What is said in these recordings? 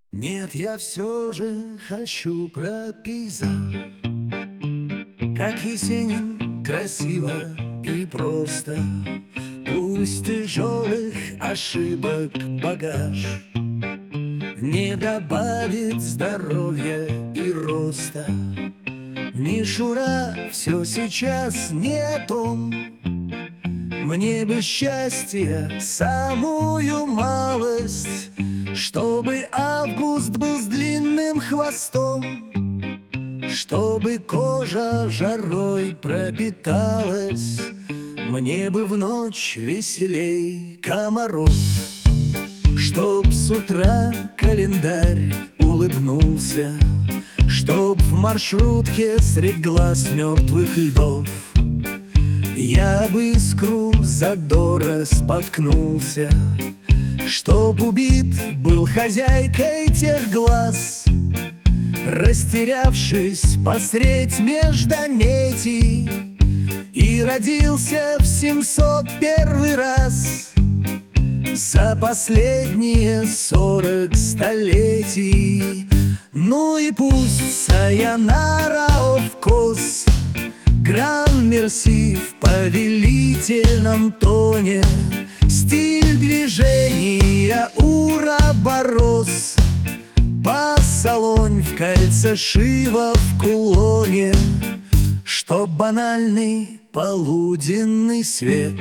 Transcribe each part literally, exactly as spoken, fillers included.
Нет, я все же хочу про пейзаж, как Есенин, красиво и просто. Пусть тяжелых ошибок багаж не добавит здоровья и роста. Мишура, все сейчас не о том. Мне бы счастья самую малость, чтобы август был с длинным хвостом, чтобы кожа жарой пропиталась. Мне бы в ночь веселей комаров, чтоб с утра календарь улыбнулся, чтоб в маршрутке средь глаз мертвых льдов я бы искру задора споткнулся, чтоб убит был хозяйкой тех глаз, растерявшись посредь междометий, и родился в семьсот первый раз за последние сорок столетий. Ну и пусть сайонара овкос, гран-мерси в повелительном тоне, стиль движения ура-борос, пас-салонь в кольце шива в кулоне, чтоб банальный полуденный свет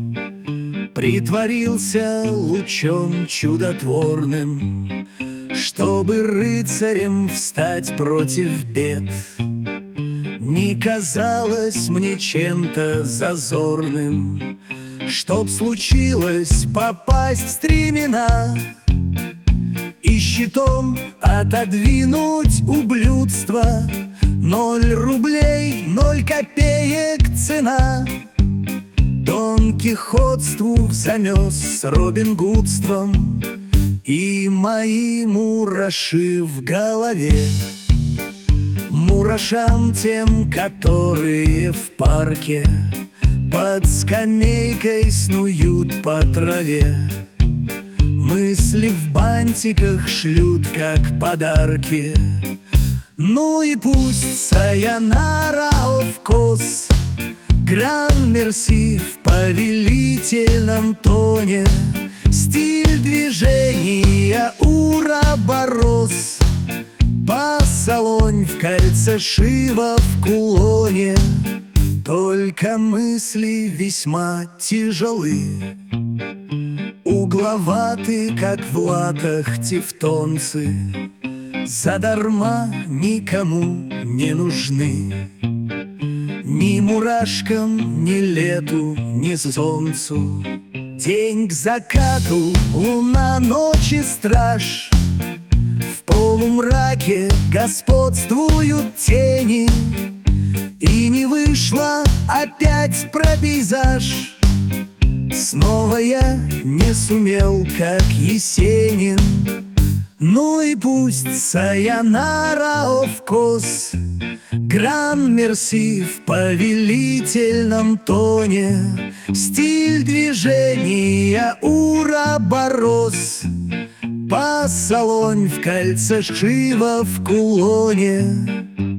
притворился лучом чудотворным, чтобы рыцарем встать против бед не казалось мне чем-то зазорным, чтоб случилось попасть в стремена и щитом отодвинуть ублюдство. Ноль рублей, ноль копеек цена Дон Кихотству взамес с Робин Гудством и мои мураши в голове. Мурашам тем, которые в парке под скамейкой снуют по траве, мысли в бантиках шлют, как подарки. Ну и пусть сайонара овкос, гран-мерси в повелительном тоне, стиль движения ура-борос, пас-салонь в кольце шива в кулоне. Только мысли весьма тяжелы, угловаты, как в латах тевтонцы, задарма никому не нужны. Ни мурашкам, ни лету, ни солнцу. День к закату, луна ночи страж. В полумраке господствуют тени, и не вышло опять про пейзаж. Снова я не сумел, как Есенин. Ну и пусть сайонара овкос, гран-мерси в повелительном тоне, стиль движения ура-борос, пас-салонь в кольце шива в кулоне.